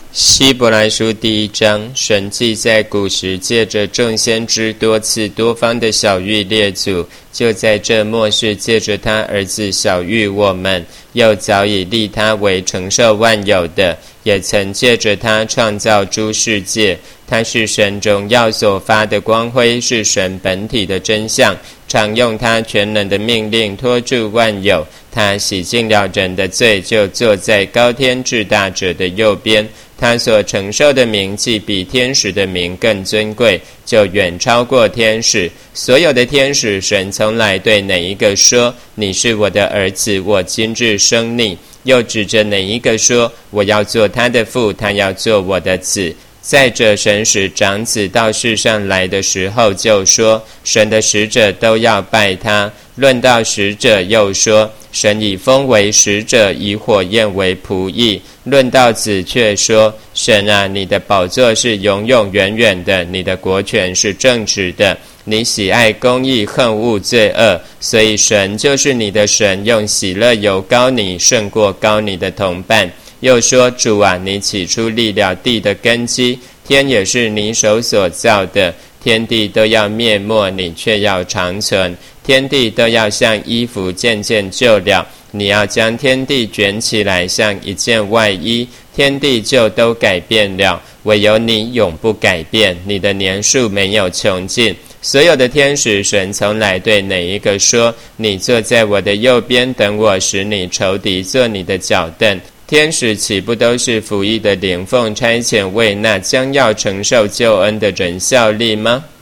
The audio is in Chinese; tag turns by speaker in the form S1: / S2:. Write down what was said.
S1: 希伯来书第1章，神既在古时借着众先知多次多方的晓谕列祖，就在这末世借着他儿子晓谕我们，又早已立他为承受万有的，也曾借着他创造诸世界。他是神荣耀所发的光辉，是神本体的真相，常用他全能的命令托住万有。他洗净了人的罪，就坐在高天至大者的右边。他所承受的名既比天使的名更尊贵，就远超过天使。所有的天使，神从来对哪一个说：你是我的儿子，我今日生你？又指着哪一个说：我要做他的父，他要做我的子？再者，神使长子到世上来的时候，就说神的使者都要拜他。论到使者，又说神以风为使者，以火焰为仆役。论到子，却说神啊，你的宝座是永永远远的，你的国权是正直的，你喜爱公义，恨恶罪恶，所以神就是你的神，用喜乐油膏你，胜过膏你的同伴。又说主啊，你起初立了地的根基，天也是你手所造的，天地都要灭没，你却要长存。天地都要像衣服渐渐旧了，你要将天地卷起来，像一件外衣，天地就都改变了，唯有你永不改变，你的年数没有穷尽。所有的天使，神从来对哪一个说：你坐在我的右边，等我使你仇敌做你的脚凳？天使岂不都是服役的灵，奉差遣为那将要承受救恩的人效力吗？